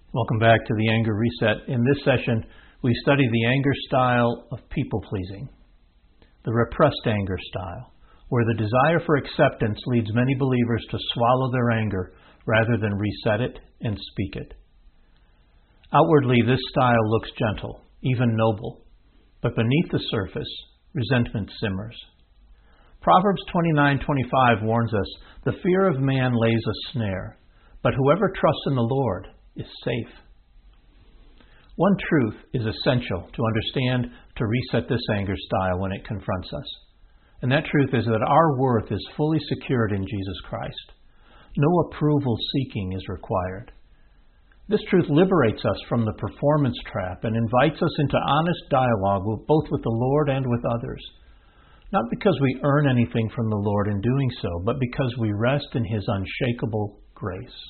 Welcome back to the Anger Reset. In this session, we study the anger style of people-pleasing, the repressed anger style, where the desire for acceptance leads many believers to swallow their anger rather than reset it and speak it. Outwardly, this style looks gentle, even noble, but beneath the surface, resentment simmers. Proverbs 29:25 warns us, "The fear of man lays a snare, but whoever trusts in the Lord is safe." One truth is essential to understand to reset this anger style when it confronts us. And that truth is that our worth is fully secured in Jesus Christ. No approval seeking is required. This truth liberates us from the performance trap and invites us into honest dialogue both with the Lord and with others. Not because we earn anything from the Lord in doing so, but because we rest in His unshakable grace.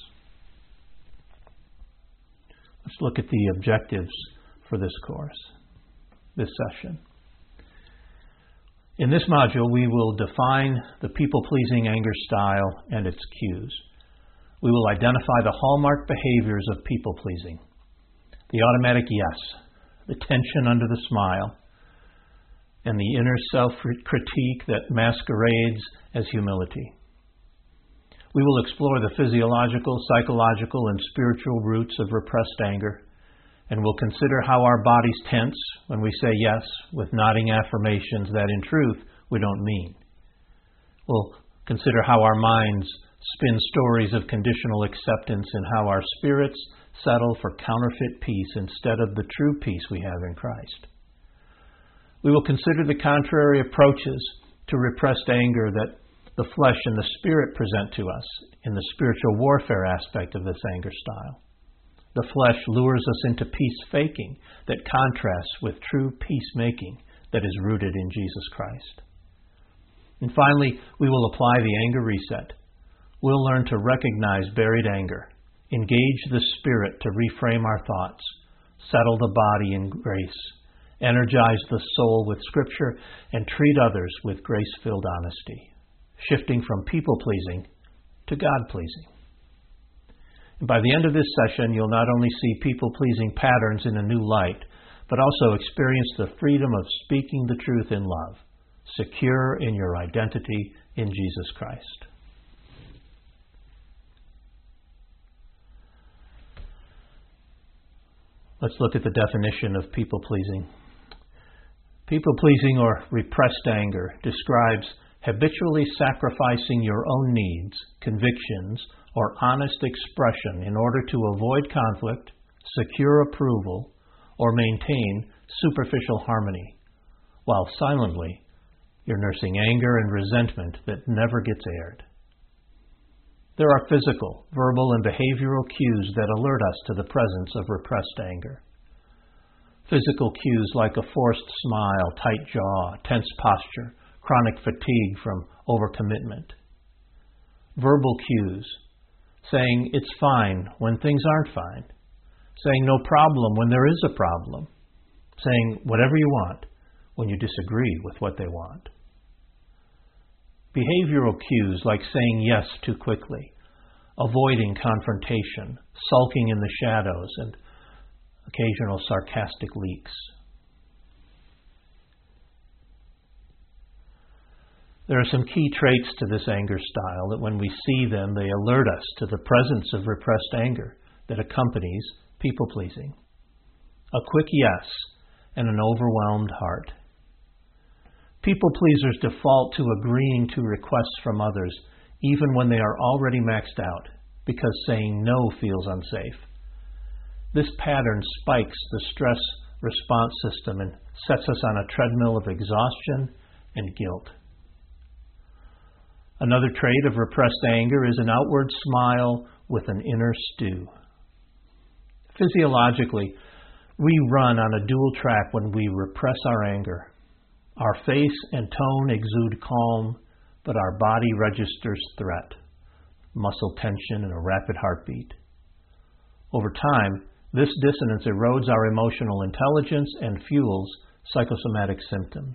Let's look at the objectives for this course, this session. In this module, we will define the people-pleasing anger style and its cues. We will identify the hallmark behaviors of people-pleasing: the automatic yes, the tension under the smile, and the inner self-critique that masquerades as humility. We will explore the physiological, psychological, and spiritual roots of repressed anger, and we'll consider how our bodies tense when we say yes with nodding affirmations that in truth we don't mean. We'll consider how our minds spin stories of conditional acceptance and how our spirits settle for counterfeit peace instead of the true peace we have in Christ. We will consider the contrary approaches to repressed anger that the flesh and the spirit present to us in the spiritual warfare aspect of this anger style. The flesh lures us into peace-faking that contrasts with true peacemaking that is rooted in Jesus Christ. And finally, we will apply the anger reset. We'll learn to recognize buried anger, engage the spirit to reframe our thoughts, settle the body in grace, energize the soul with Scripture, and treat others with grace-filled honesty, shifting from people-pleasing to God-pleasing. And by the end of this session, you'll not only see people-pleasing patterns in a new light, but also experience the freedom of speaking the truth in love, secure in your identity in Jesus Christ. Let's look at the definition of people-pleasing. People-pleasing or repressed anger describes habitually sacrificing your own needs, convictions, or honest expression in order to avoid conflict, secure approval, or maintain superficial harmony, while silently you're nursing anger and resentment that never gets aired. There are physical, verbal, and behavioral cues that alert us to the presence of repressed anger. Physical cues like a forced smile, tight jaw, tense posture, chronic fatigue from overcommitment. Verbal cues, saying it's fine when things aren't fine, saying no problem when there is a problem, saying whatever you want when you disagree with what they want. Behavioral cues like saying yes too quickly, avoiding confrontation, sulking in the shadows, and occasional sarcastic leaks. There are some key traits to this anger style that when we see them, they alert us to the presence of repressed anger that accompanies people-pleasing. A quick yes and an overwhelmed heart. People-pleasers default to agreeing to requests from others even when they are already maxed out because saying no feels unsafe. This pattern spikes the stress response system and sets us on a treadmill of exhaustion and guilt. Another trait of repressed anger is an outward smile with an inner stew. Physiologically, we run on a dual track when we repress our anger. Our face and tone exude calm, but our body registers threat, muscle tension, and a rapid heartbeat. Over time, this dissonance erodes our emotional intelligence and fuels psychosomatic symptoms.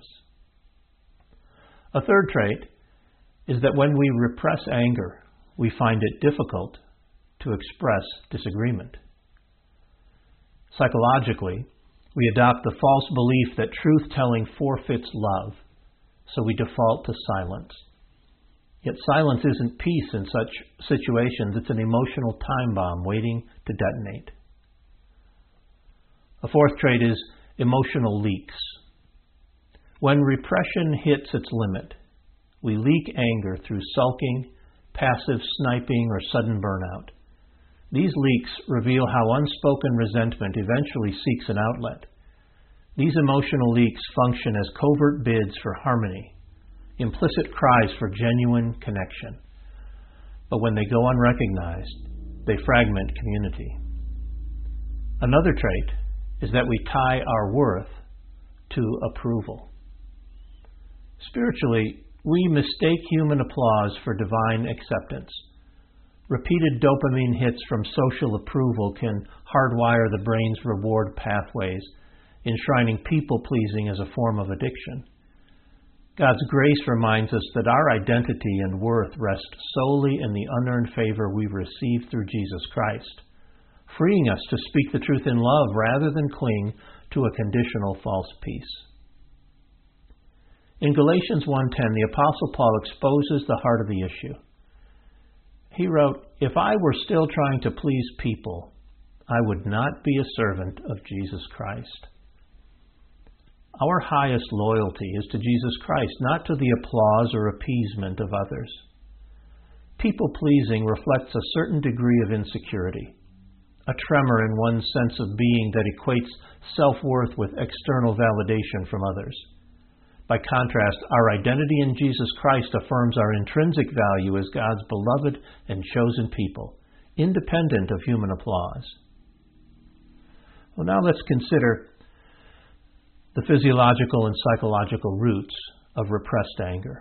A third trait is that when we repress anger, we find it difficult to express disagreement. Psychologically, we adopt the false belief that truth-telling forfeits love, so we default to silence. Yet silence isn't peace in such situations. It's an emotional time bomb waiting to detonate. A fourth trait is emotional leaks. When repression hits its limit, we leak anger through sulking, passive sniping, or sudden burnout. These leaks reveal how unspoken resentment eventually seeks an outlet. These emotional leaks function as covert bids for harmony, implicit cries for genuine connection. But when they go unrecognized, they fragment community. Another trait is that we tie our worth to approval. Spiritually, we mistake human applause for divine acceptance. Repeated dopamine hits from social approval can hardwire the brain's reward pathways, enshrining people-pleasing as a form of addiction. God's grace reminds us that our identity and worth rest solely in the unearned favor we've received through Jesus Christ, freeing us to speak the truth in love rather than cling to a conditional false peace. In Galatians 1:10, the Apostle Paul exposes the heart of the issue. He wrote, "If I were still trying to please people, I would not be a servant of Jesus Christ." Our highest loyalty is to Jesus Christ, not to the applause or appeasement of others. People-pleasing reflects a certain degree of insecurity, a tremor in one's sense of being that equates self-worth with external validation from others. By contrast, our identity in Jesus Christ affirms our intrinsic value as God's beloved and chosen people, independent of human applause. Well, now let's consider the physiological and psychological roots of repressed anger.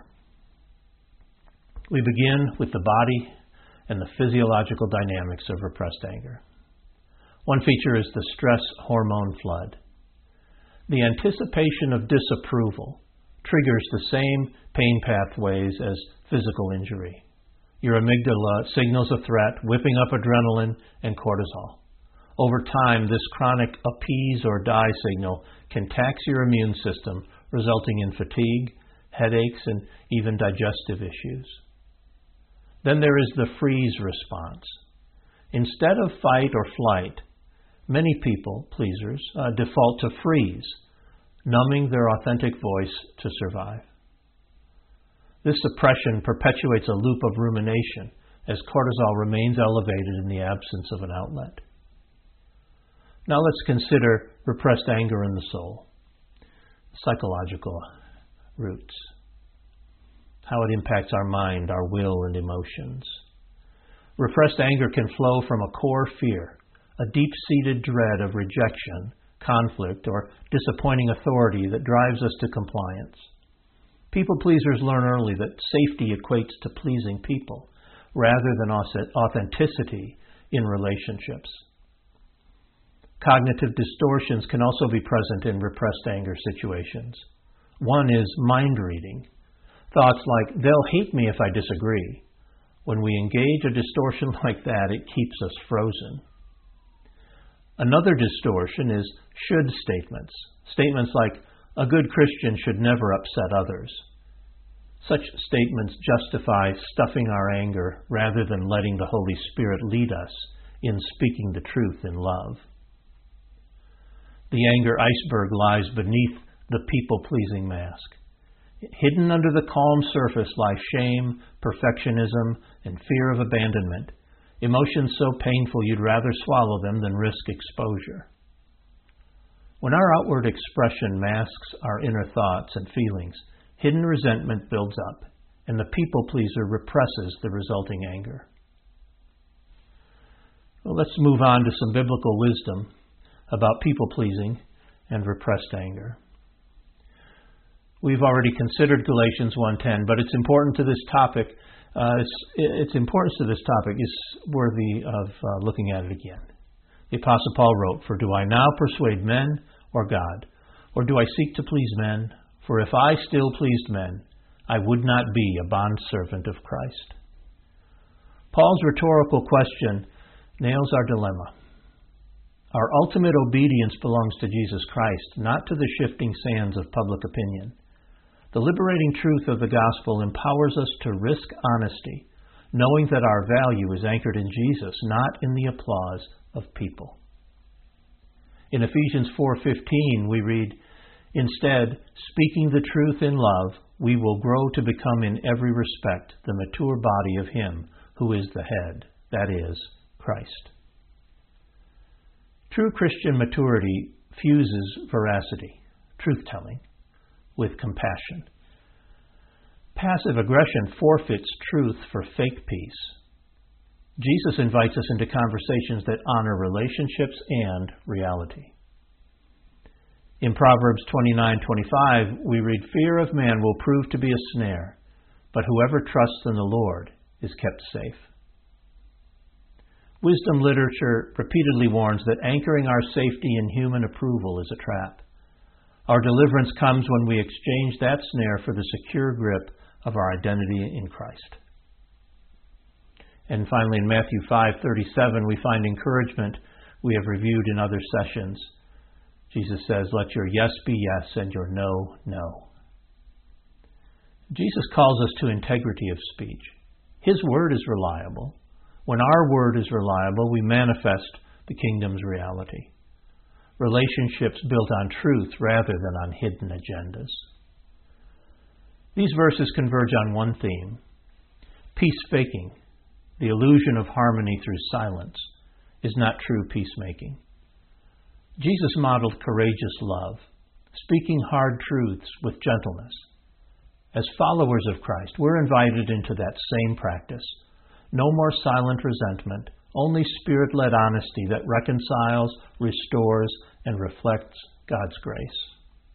We begin with the body and the physiological dynamics of repressed anger. One feature is the stress hormone flood. The anticipation of disapproval triggers the same pain pathways as physical injury. Your amygdala signals a threat, whipping up adrenaline and cortisol. Over time, this chronic appease or die signal can tax your immune system, resulting in fatigue, headaches, and even digestive issues. Then there is the freeze response. Instead of fight or flight, many people pleasers default to freeze, numbing their authentic voice to survive. This suppression perpetuates a loop of rumination as cortisol remains elevated in the absence of an outlet. Now let's consider repressed anger in the soul, psychological roots, how it impacts our mind, our will, and emotions. Repressed anger can flow from a core fear, a deep-seated dread of rejection, conflict, or disappointing authority that drives us to compliance. People-pleasers learn early that safety equates to pleasing people rather than authenticity in relationships. Cognitive distortions can also be present in repressed anger situations. One is mind reading. Thoughts like, "They'll hate me if I disagree." When we engage a distortion like that, it keeps us frozen. Another distortion is should statements. Statements like, "A good Christian should never upset others." Such statements justify stuffing our anger rather than letting the Holy Spirit lead us in speaking the truth in love. The anger iceberg lies beneath the people-pleasing mask. Hidden under the calm surface lie shame, perfectionism, and fear of abandonment, emotions so painful you'd rather swallow them than risk exposure. When our outward expression masks our inner thoughts and feelings, hidden resentment builds up, and the people-pleaser represses the resulting anger. Well, let's move on to some biblical wisdom about people-pleasing and repressed anger. We've already considered Galatians 1:10, but its importance to this topic, is worthy of looking at it again. The Apostle Paul wrote, "For do I now persuade men or God? Or do I seek to please men? For if I still pleased men, I would not be a bondservant of Christ." Paul's rhetorical question nails our dilemma. Our ultimate obedience belongs to Jesus Christ, not to the shifting sands of public opinion. The liberating truth of the gospel empowers us to risk honesty, knowing that our value is anchored in Jesus, not in the applause of people. In Ephesians 4:15, we read, "Instead, speaking the truth in love, we will grow to become in every respect the mature body of Him who is the head, that is, Christ." True Christian maturity fuses veracity, truth-telling, with compassion. Passive aggression forfeits truth for fake peace. Jesus invites us into conversations that honor relationships and reality. In Proverbs 29:25, we read, "Fear of man will prove to be a snare, but whoever trusts in the Lord is kept safe." Wisdom literature repeatedly warns that anchoring our safety in human approval is a trap. Our deliverance comes when we exchange that snare for the secure grip of our identity in Christ. And finally, in Matthew 5:37, we find encouragement we have reviewed in other sessions. Jesus says, "Let your yes be yes and your no, no." Jesus calls us to integrity of speech. His word is reliable. When our word is reliable, we manifest the kingdom's reality. Relationships built on truth rather than on hidden agendas. These verses converge on one theme: peace-faking, the illusion of harmony through silence, is not true peacemaking. Jesus modeled courageous love, speaking hard truths with gentleness. As followers of Christ, we're invited into that same practice. No more silent resentment, only Spirit-led honesty that reconciles, restores, and reflects God's grace.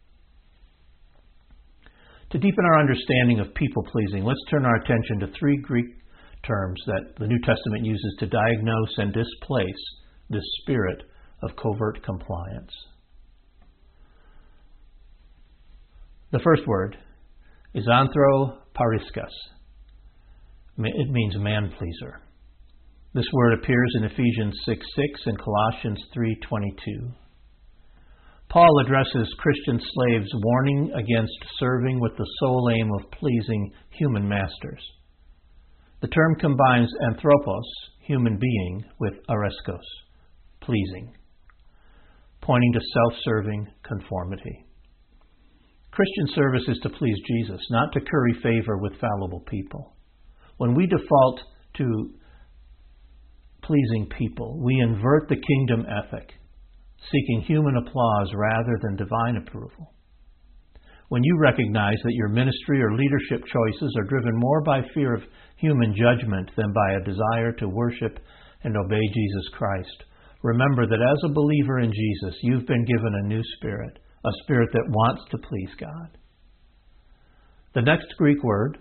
To deepen our understanding of people-pleasing, let's turn our attention to three Greek terms that the New Testament uses to diagnose and displace this spirit of covert compliance. The first word is anthropariskas. It means man-pleaser. This word appears in Ephesians 6:6 and Colossians 3:22. Paul addresses Christian slaves, warning against serving with the sole aim of pleasing human masters. The term combines anthropos, human being, with areskos, pleasing, pointing to self-serving conformity. Christian service is to please Jesus, not to curry favor with fallible people. When we default to pleasing people, we invert the kingdom ethic, seeking human applause rather than divine approval. When you recognize that your ministry or leadership choices are driven more by fear of human judgment than by a desire to worship and obey Jesus Christ, remember that as a believer in Jesus, you've been given a new spirit, a spirit that wants to please God. The next Greek word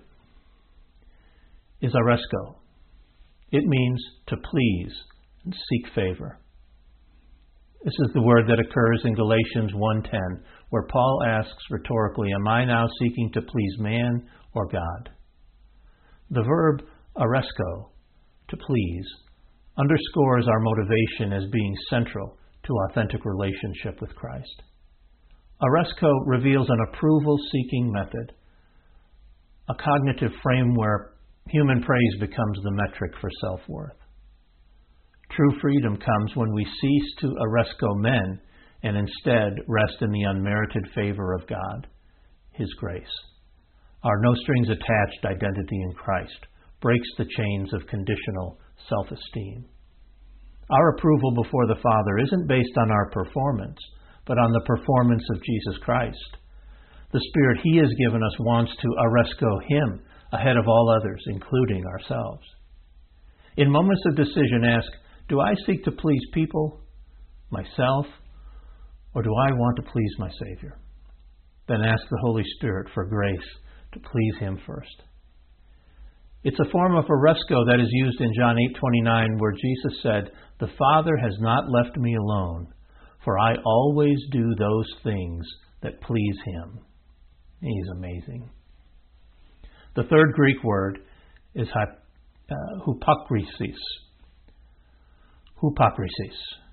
is aresko. It means to please and seek favor. This is the word that occurs in Galatians 1:10, where Paul asks rhetorically, "Am I now seeking to please man or God?" The verb aresko, to please, underscores our motivation as being central to authentic relationship with Christ. Aresko reveals an approval-seeking method, a cognitive frame where human praise becomes the metric for self-worth. True freedom comes when we cease to aresko men and instead rest in the unmerited favor of God, His grace. Our no-strings-attached identity in Christ breaks the chains of conditional self-esteem. Our approval before the Father isn't based on our performance, but on the performance of Jesus Christ. The Spirit He has given us wants to aresko Him ahead of all others, including ourselves. In moments of decision, ask, do I seek to please people, myself, or do I want to please my Savior? Then ask the Holy Spirit for grace to please Him first. It's a form of aresko that is used in John 8:29, where Jesus said, "The Father has not left me alone, for I always do those things that please Him." He's amazing. The third Greek word is hypokrisis. Hypocrisy.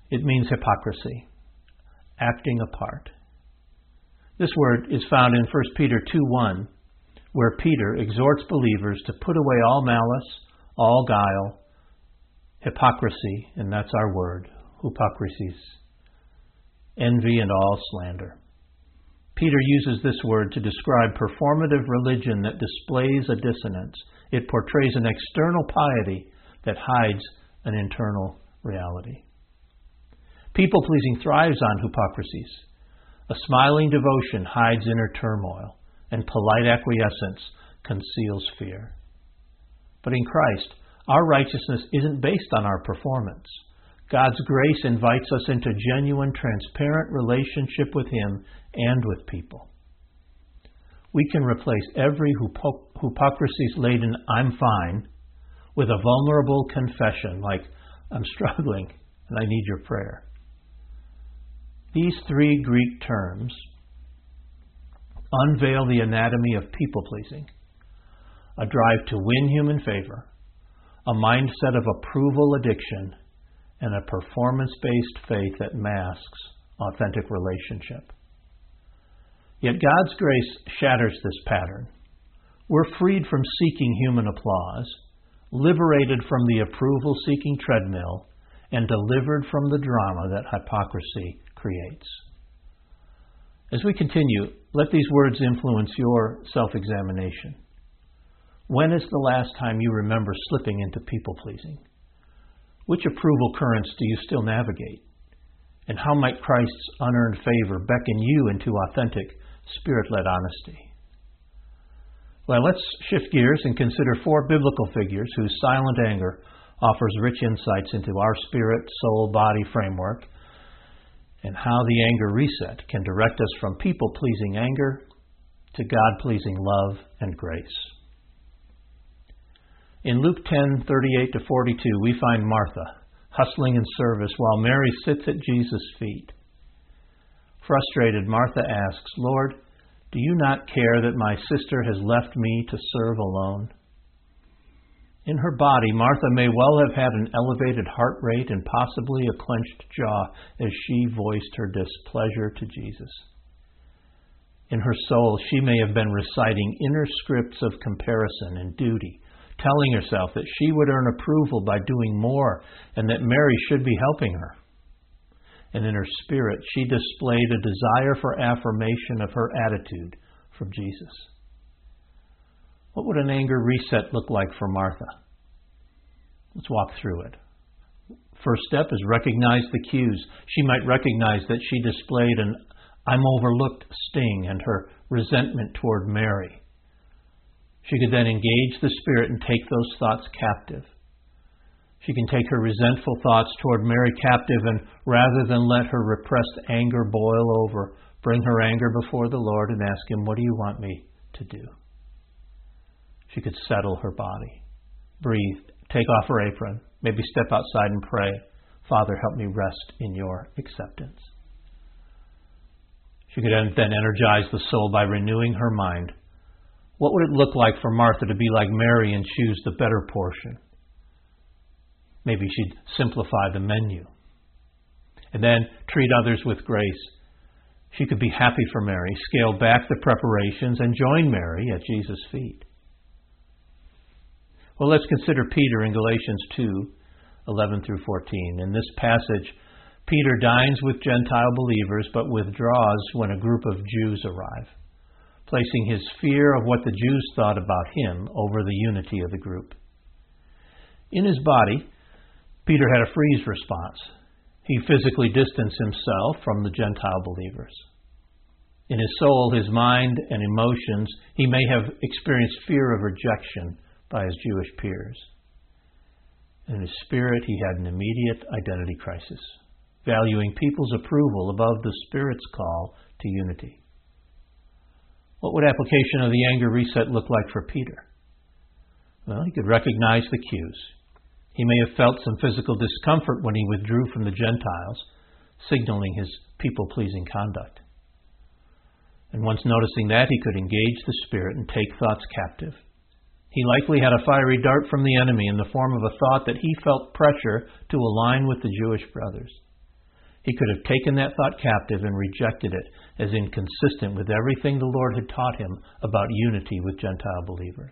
It means hypocrisy, acting a part. This word is found in 1 Peter 2:1, where Peter exhorts believers to put away all malice, all guile, hypocrisy, and that's our word, hypocrisies, envy, and all slander. Peter uses this word to describe performative religion that displays a dissonance. It portrays an external piety that hides an internal reality. People-pleasing thrives on hypocrisies. A smiling devotion hides inner turmoil, and polite acquiescence conceals fear. But in Christ, our righteousness isn't based on our performance. God's grace invites us into genuine, transparent relationship with Him and with people. We can replace every hypocrisies-laden "I'm fine" with a vulnerable confession like, "I'm struggling and I need your prayer." These three Greek terms unveil the anatomy of people-pleasing: a drive to win human favor, a mindset of approval addiction, and a performance-based faith that masks authentic relationship. Yet God's grace shatters this pattern. We're freed from seeking human applause, liberated from the approval-seeking treadmill, and delivered from the drama that hypocrisy creates. As we continue, let these words influence your self-examination. When is the last time you remember slipping into people-pleasing? Which approval currents do you still navigate? And how might Christ's unearned favor beckon you into authentic, Spirit-led honesty? Well, let's shift gears and consider 4 biblical figures whose silent anger offers rich insights into our spirit, soul, body framework, and how the anger reset can direct us from people-pleasing anger to God-pleasing love and grace. In Luke 10:38-42, we find Martha hustling in service while Mary sits at Jesus' feet. Frustrated, Martha asks, "Lord, do you not care that my sister has left me to serve alone?" In her body, Martha may well have had an elevated heart rate and possibly a clenched jaw as she voiced her displeasure to Jesus. In her soul, she may have been reciting inner scripts of comparison and duty, telling herself that she would earn approval by doing more and that Mary should be helping her. And in her spirit, she displayed a desire for affirmation of her attitude from Jesus. What would an anger reset look like for Martha? Let's walk through it. First step is recognize the cues. She might recognize that she displayed an "I'm overlooked" sting and her resentment toward Mary. She could then engage the Spirit and take those thoughts captive. She can take her resentful thoughts toward Mary captive and rather than let her repressed anger boil over, bring her anger before the Lord and ask Him, "What do you want me to do?" She could settle her body, breathe, take off her apron, maybe step outside and pray, "Father, help me rest in your acceptance." She could then energize the soul by renewing her mind. What would it look like for Martha to be like Mary and choose the better portion? Maybe she'd simplify the menu and then treat others with grace. She could be happy for Mary, scale back the preparations, and join Mary at Jesus' feet. Well, let's consider Peter in Galatians 2:11-14. In this passage, Peter dines with Gentile believers but withdraws when a group of Jews arrive, placing his fear of what the Jews thought about him over the unity of the group. In his body, Peter had a freeze response. He physically distanced himself from the Gentile believers. In his soul, his mind, and emotions, he may have experienced fear of rejection by his Jewish peers. In his spirit, he had an immediate identity crisis, valuing people's approval above the Spirit's call to unity. What would application of the anger reset look like for Peter? Well, he could recognize the cues. He may have felt some physical discomfort when he withdrew from the Gentiles, signaling his people-pleasing conduct. And once noticing that, he could engage the Spirit and take thoughts captive. He likely had a fiery dart from the enemy in the form of a thought that he felt pressure to align with the Jewish brothers. He could have taken that thought captive and rejected it as inconsistent with everything the Lord had taught him about unity with Gentile believers.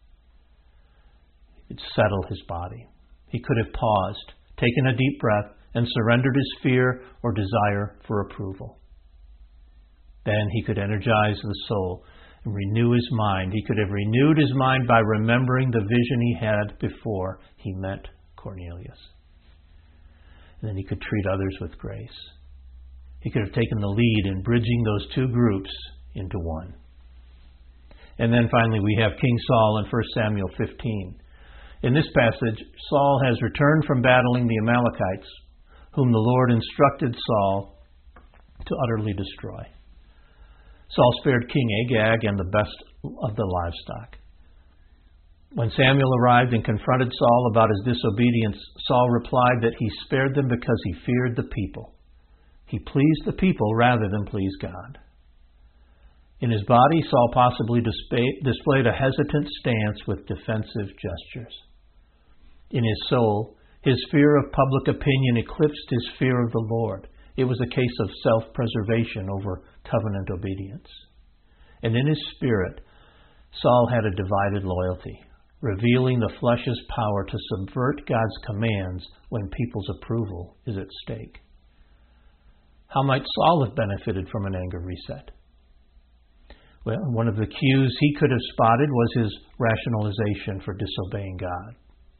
He could settle his body. He could have paused, taken a deep breath, and surrendered his fear or desire for approval. Then he could energize the soul and renew his mind. He could have renewed his mind by remembering the vision he had before he met Cornelius. And then he could treat others with grace. He could have taken the lead in bridging those two groups into one. And then finally we have King Saul in 1 Samuel 15. In this passage, Saul has returned from battling the Amalekites, whom the Lord instructed Saul to utterly destroy. Saul spared King Agag and the best of the livestock. When Samuel arrived and confronted Saul about his disobedience, Saul replied that he spared them because he feared the people. He pleased the people rather than please God. In his body, Saul possibly displayed a hesitant stance with defensive gestures. In his soul, his fear of public opinion eclipsed his fear of the Lord. It was a case of self-preservation over covenant obedience. And in his spirit, Saul had a divided loyalty, revealing the flesh's power to subvert God's commands when people's approval is at stake. How might Saul have benefited from an anger reset? Well, one of the cues he could have spotted was his rationalization for disobeying God.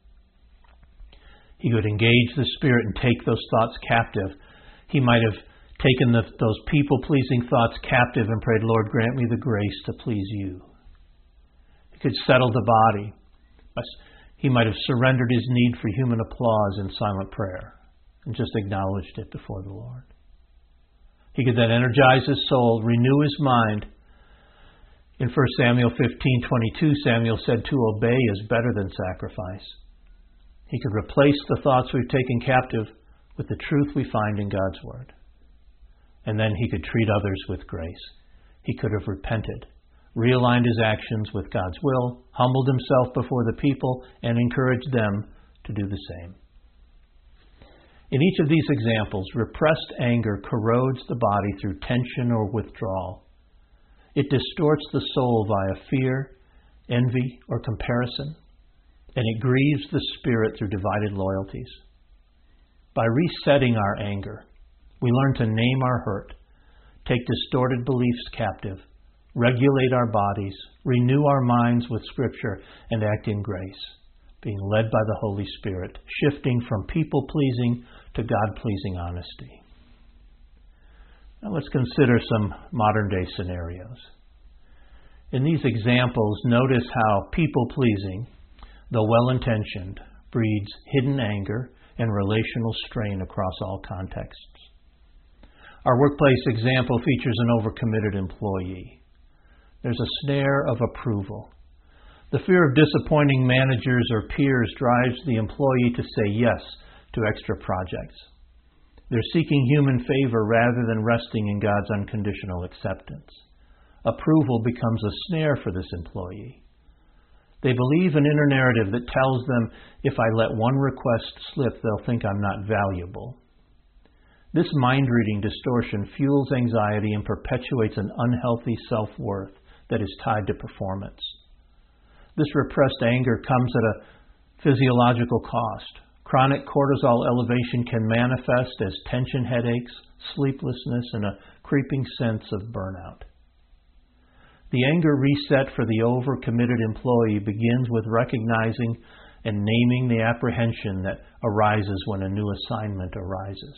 He would engage the Spirit and take those thoughts captive. He might have taken those people-pleasing thoughts captive and prayed, Lord, grant me the grace to please you. He could settle the body. He might have surrendered his need for human applause in silent prayer and just acknowledged it before the Lord. He could then energize his soul, renew his mind. In 1 Samuel 15:22, Samuel said, to obey is better than sacrifice. He could replace the thoughts we've taken captive with the truth we find in God's Word. And then he could treat others with grace. He could have repented, realigned his actions with God's will, humbled himself before the people, and encouraged them to do the same. In each of these examples, repressed anger corrodes the body through tension or withdrawal. It distorts the soul via fear, envy, or comparison, and it grieves the spirit through divided loyalties. By resetting our anger, we learn to name our hurt, take distorted beliefs captive, regulate our bodies, renew our minds with Scripture, and act in grace, being led by the Holy Spirit, shifting from people-pleasing to God-pleasing honesty. Now let's consider some modern-day scenarios. In these examples, notice how people-pleasing, though well-intentioned, breeds hidden anger and relational strain across all contexts. Our workplace example features an overcommitted employee. There's a snare of approval. The fear of disappointing managers or peers drives the employee to say yes to extra projects. They're seeking human favor rather than resting in God's unconditional acceptance. Approval becomes a snare for this employee. They believe an inner narrative that tells them if I let one request slip, they'll think I'm not valuable. This mind-reading distortion fuels anxiety and perpetuates an unhealthy self-worth that is tied to performance. This repressed anger comes at a physiological cost. Chronic cortisol elevation can manifest as tension headaches, sleeplessness, and a creeping sense of burnout. The anger reset for the overcommitted employee begins with recognizing and naming the apprehension that arises when a new assignment arises.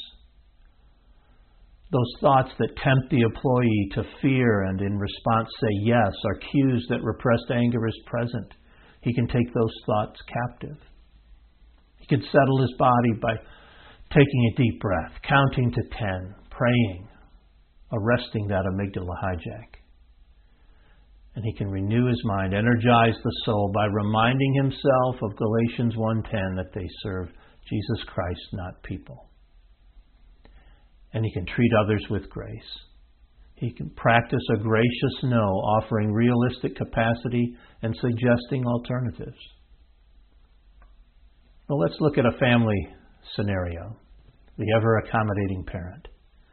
Those thoughts that tempt the employee to fear and in response say yes are cues that repressed anger is present. He can take those thoughts captive. He can settle his body by taking a deep breath, counting to 10, praying, arresting that amygdala hijack. And he can renew his mind, energize the soul by reminding himself of Galatians 1:10 that they serve Jesus Christ, not people. And he can treat others with grace. He can practice a gracious no, offering realistic capacity and suggesting alternatives. Well, let's look at a family scenario. the ever-accommodating parent.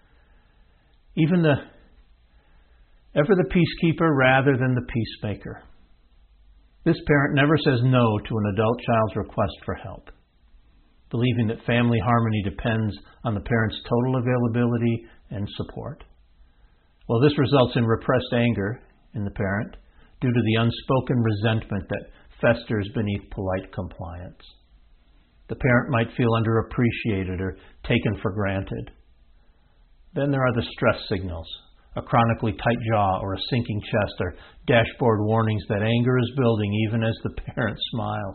Ever the peacekeeper rather than the peacemaker. This parent never says no to an adult child's request for help, believing that family harmony depends on the parent's total availability and support. Well, this results in repressed anger in the parent due to the unspoken resentment that festers beneath polite compliance. The parent might feel underappreciated or taken for granted. Then there are the stress signals, a chronically tight jaw or a sinking chest or dashboard warnings that anger is building even as the parent smiles.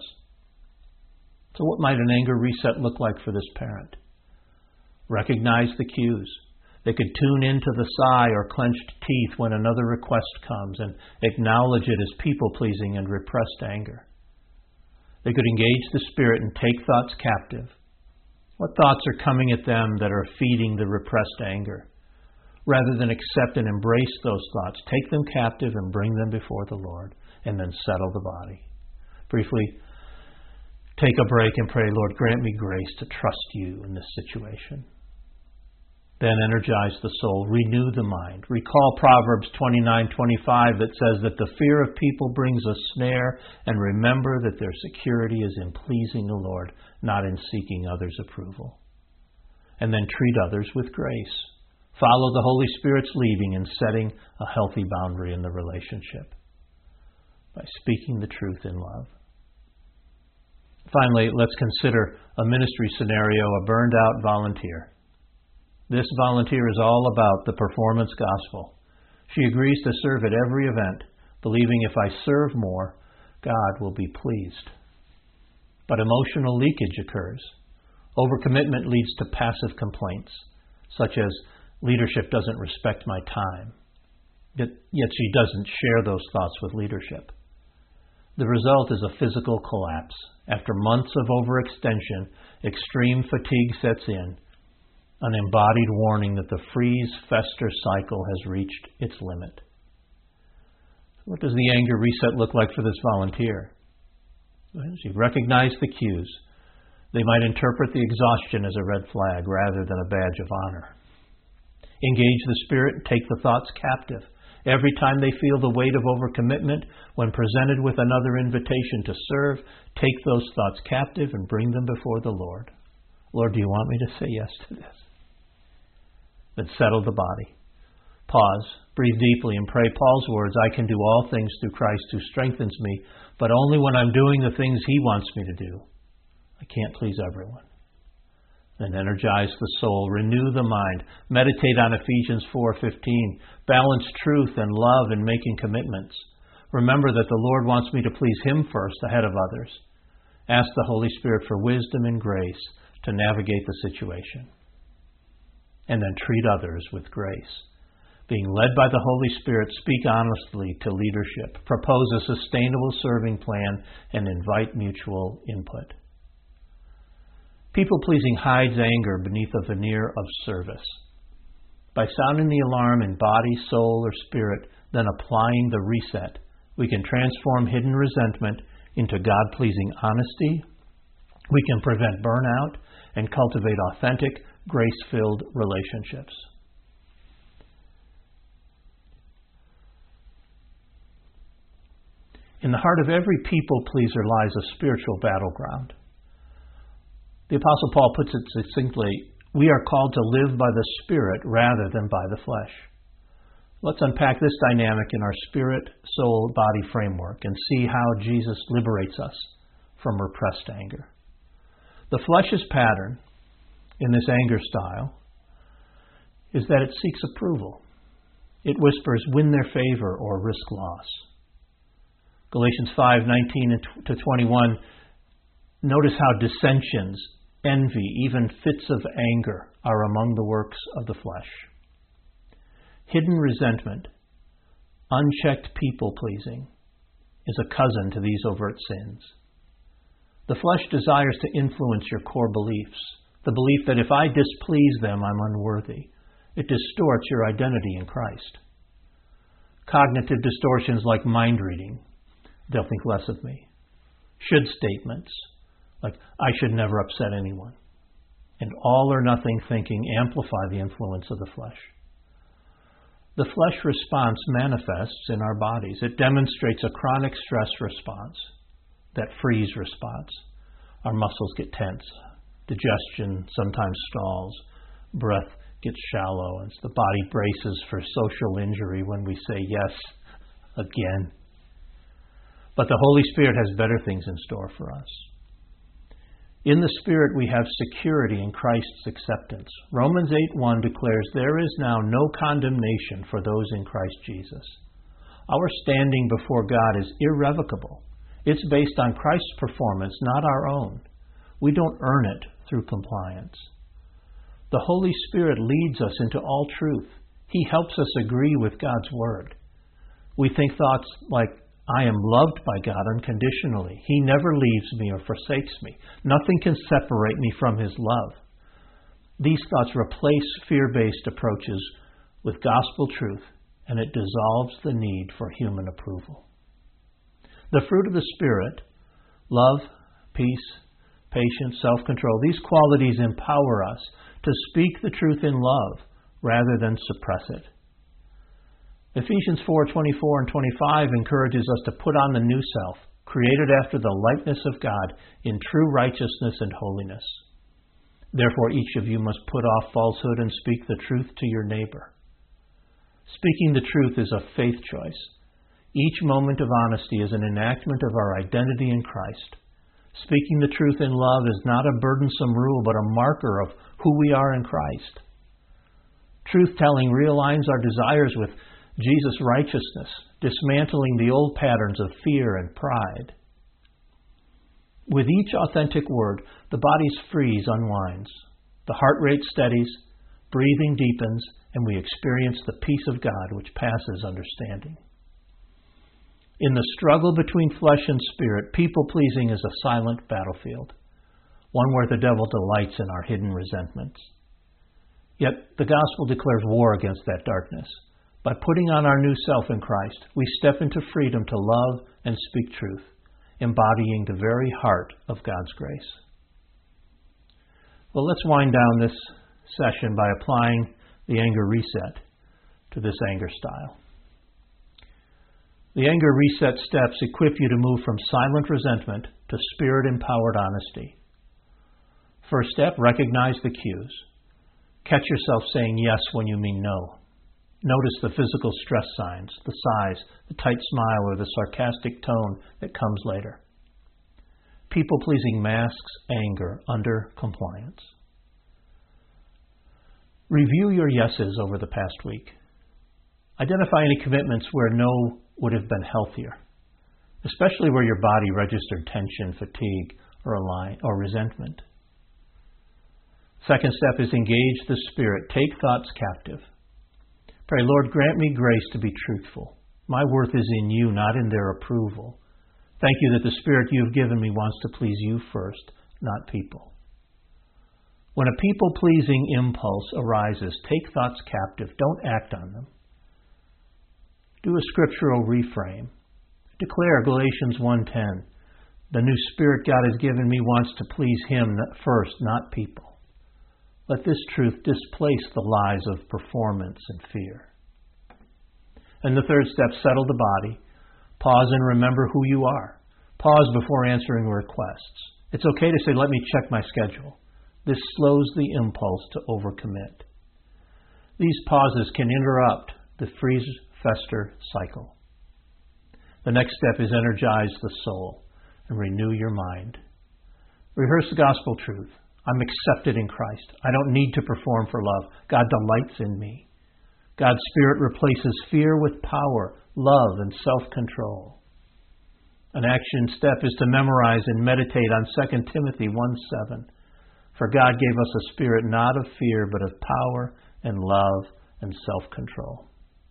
So what might an anger reset look like for this parent? Recognize the cues. They could tune into the sigh or clenched teeth when another request comes and acknowledge it as people-pleasing and repressed anger. They could engage the spirit and take thoughts captive. What thoughts are coming at them that are feeding the repressed anger? Rather than accept and embrace those thoughts, take them captive and bring them before the Lord, and then settle the body. Briefly, take a break and pray, Lord, grant me grace to trust you in this situation. Then energize the soul, renew the mind. Recall Proverbs 29:25 that says that the fear of people brings a snare, and remember that their security is in pleasing the Lord, not in seeking others' approval. And then treat others with grace. Follow the Holy Spirit's leading in setting a healthy boundary in the relationship by speaking the truth in love. Finally, let's consider a ministry scenario, a burned-out volunteer. This volunteer is all about the performance gospel. She agrees to serve at every event, believing if I serve more, God will be pleased. But emotional leakage occurs. Overcommitment leads to passive complaints, such as, leadership doesn't respect my time. Yet she doesn't share those thoughts with leadership. The result is a physical collapse. After months of overextension, extreme fatigue sets in, an embodied warning that the freeze-fester cycle has reached its limit. What does the anger reset look like for this volunteer? She recognized the cues. They might interpret the exhaustion as a red flag rather than a badge of honor. Engage the Spirit and take the thoughts captive. Every time they feel the weight of overcommitment, when presented with another invitation to serve, take those thoughts captive and bring them before the Lord. Lord, do you want me to say yes to this? Then settle the body. Pause, breathe deeply, and pray Paul's words, I can do all things through Christ who strengthens me, but only when I'm doing the things he wants me to do. I can't please everyone. Then energize the soul, renew the mind, meditate on Ephesians 4:15, balance truth and love in making commitments. Remember that the Lord wants me to please him first ahead of others. Ask the Holy Spirit for wisdom and grace to navigate the situation. And then treat others with grace. Being led by the Holy Spirit, speak honestly to leadership, propose a sustainable serving plan, and invite mutual input. People-pleasing hides anger beneath a veneer of service. By sounding the alarm in body, soul, or spirit, then applying the reset, we can transform hidden resentment into God-pleasing honesty. We can prevent burnout and cultivate authentic, grace-filled relationships. In the heart of every people-pleaser lies a spiritual battleground. The Apostle Paul puts it succinctly, we are called to live by the Spirit rather than by the flesh. Let's unpack this dynamic in our spirit, soul, body framework and see how Jesus liberates us from repressed anger. The flesh's pattern in this anger style is that it seeks approval. It whispers, win their favor or risk loss. Galatians 5:19-21, notice how dissensions, envy, even fits of anger are among the works of the flesh. Hidden resentment, unchecked people-pleasing, is a cousin to these overt sins. The flesh desires to influence your core beliefs, the belief that if I displease them, I'm unworthy. It distorts your identity in Christ. Cognitive distortions like mind reading, they'll think less of me. Should statements, like I should never upset anyone. and all-or-nothing thinking amplify the influence of the flesh. The flesh response manifests in our bodies. It demonstrates a chronic stress response, that freeze response. Our muscles get tense. Digestion sometimes stalls. Breath gets shallow as the body braces for social injury when we say yes again. But the Holy Spirit has better things in store for us. In the Spirit we have security in Christ's acceptance. Romans 8:1 declares, "There is now no condemnation for those in Christ Jesus." Our standing before God is irrevocable. It's based on Christ's performance, not our own. We don't earn it through compliance. The Holy Spirit leads us into all truth. He helps us agree with God's Word. We think thoughts like, "I am loved by God unconditionally. He never leaves me or forsakes me. Nothing can separate me from His love." These thoughts replace fear-based approaches with gospel truth, and it dissolves the need for human approval. The fruit of the Spirit, love, peace, patience, self-control, these qualities empower us to speak the truth in love rather than suppress it. Ephesians 4:24 and 25 encourages us to put on the new self, created after the likeness of God in true righteousness and holiness. Therefore, each of you must put off falsehood and speak the truth to your neighbor. Speaking the truth is a faith choice. Each moment of honesty is an enactment of our identity in Christ. Speaking the truth in love is not a burdensome rule, but a marker of who we are in Christ. Truth-telling realigns our desires with Jesus' righteousness, dismantling the old patterns of fear and pride. With each authentic word, the body's freeze unwinds, the heart rate steadies, breathing deepens, and we experience the peace of God which passes understanding. In the struggle between flesh and spirit, people-pleasing is a silent battlefield, one where the devil delights in our hidden resentments. Yet the gospel declares war against that darkness. By putting on our new self in Christ, we step into freedom to love and speak truth, embodying the very heart of God's grace. Well, let's wind down this session by applying the anger reset to this anger style. The anger reset steps equip you to move from silent resentment to spirit-empowered honesty. First step, recognize the cues. Catch yourself saying yes when you mean no. Notice the physical stress signs, the sighs, the tight smile, or the sarcastic tone that comes later. People-pleasing masks anger under compliance. Review your yeses over the past week. Identify any commitments where no would have been healthier, especially where your body registered tension, fatigue, or resentment. Second step is engage the Spirit. Take thoughts captive. Pray, Lord, grant me grace to be truthful. My worth is in you, not in their approval. Thank you that the Spirit you have given me wants to please you first, not people. When a people-pleasing impulse arises, take thoughts captive. Don't act on them. Do a scriptural reframe. Declare Galatians 1:10. The new Spirit God has given me wants to please Him first, not people. Let this truth displace the lies of performance and fear. And the third step, settle the body. Pause and remember who you are. Pause before answering requests. It's okay to say, "Let me check my schedule." This slows the impulse to overcommit. These pauses can interrupt the freeze-fester cycle. The next step is energize the soul and renew your mind. Rehearse the gospel truth. I'm accepted in Christ. I don't need to perform for love. God delights in me. God's Spirit replaces fear with power, love, and self-control. An action step is to memorize and meditate on 2 Timothy 1:7. For God gave us a spirit not of fear, but of power and love and self-control.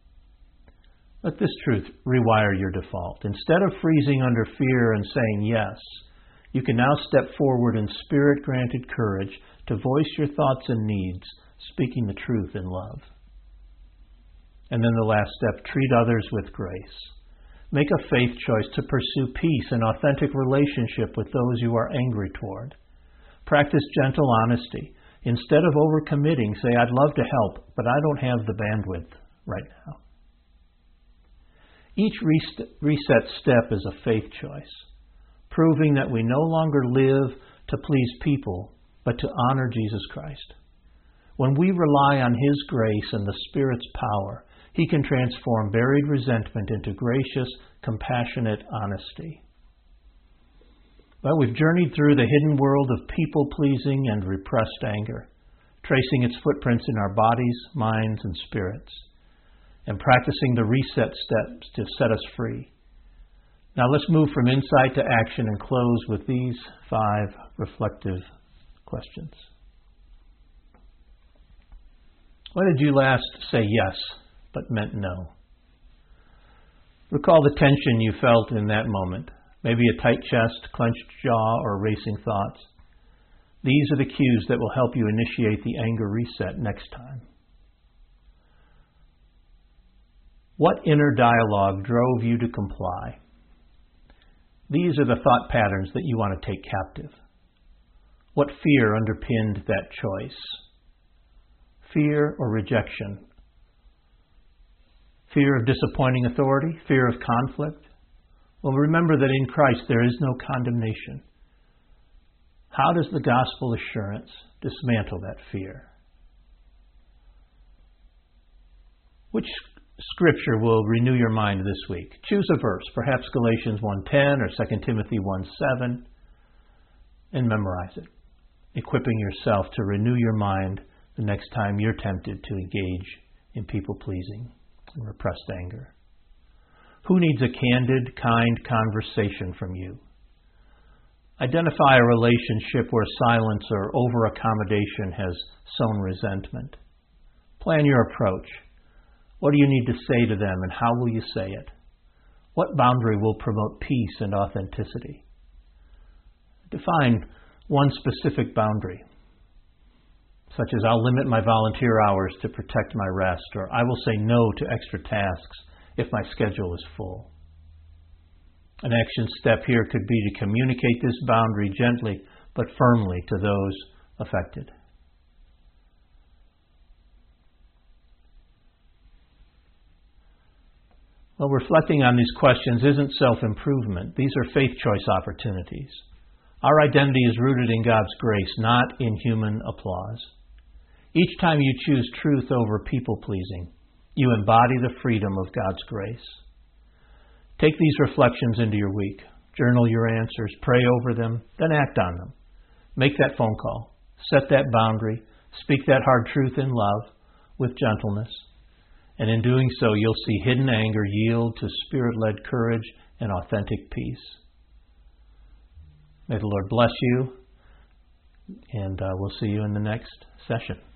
Let this truth rewire your default. Instead of freezing under fear and saying yes, you can now step forward in Spirit-granted courage to voice your thoughts and needs, speaking the truth in love. And then the last step, treat others with grace. Make a faith choice to pursue peace and authentic relationship with those you are angry toward. Practice gentle honesty. Instead of overcommitting, say, I'd love to help, but I don't have the bandwidth right now. Each reset step is a faith choice, proving that we no longer live to please people, but to honor Jesus Christ. When we rely on His grace and the Spirit's power, He can transform buried resentment into gracious, compassionate honesty. Well, we've journeyed through the hidden world of people-pleasing and repressed anger, tracing its footprints in our bodies, minds, and spirits, and practicing the reset steps to set us free. Now let's move from insight to action and close with these 5 reflective questions. When did you last say yes, but meant no? Recall the tension you felt in that moment. Maybe a tight chest, clenched jaw, or racing thoughts. These are the cues that will help you initiate the anger reset next time. What inner dialogue drove you to comply? These are the thought patterns that you want to take captive. What fear underpinned that choice? Fear or rejection? Fear of disappointing authority? Fear of conflict? Well, remember that in Christ there is no condemnation. How does the gospel assurance dismantle that fear? Which scripture will renew your mind this week? Choose a verse, perhaps Galatians 1:10 or 2 Timothy 1:7, and memorize it, equipping yourself to renew your mind the next time you're tempted to engage in people-pleasing and repressed anger. Who needs a candid, kind conversation from you? Identify a relationship where silence or over-accommodation has sown resentment. Plan your approach. What do you need to say to them, and how will you say it? What boundary will promote peace and authenticity? Define one specific boundary, such as I'll limit my volunteer hours to protect my rest, or I will say no to extra tasks if my schedule is full. An action step here could be to communicate this boundary gently but firmly to those affected. Well, reflecting on these questions isn't self-improvement. These are faith choice opportunities. Our identity is rooted in God's grace, not in human applause. Each time you choose truth over people-pleasing, you embody the freedom of God's grace. Take these reflections into your week. Journal your answers, pray over them, then act on them. Make that phone call. Set that boundary. Speak that hard truth in love with gentleness. And in doing so, you'll see hidden anger yield to Spirit-led courage and authentic peace. May the Lord bless you, and we'll see you in the next session.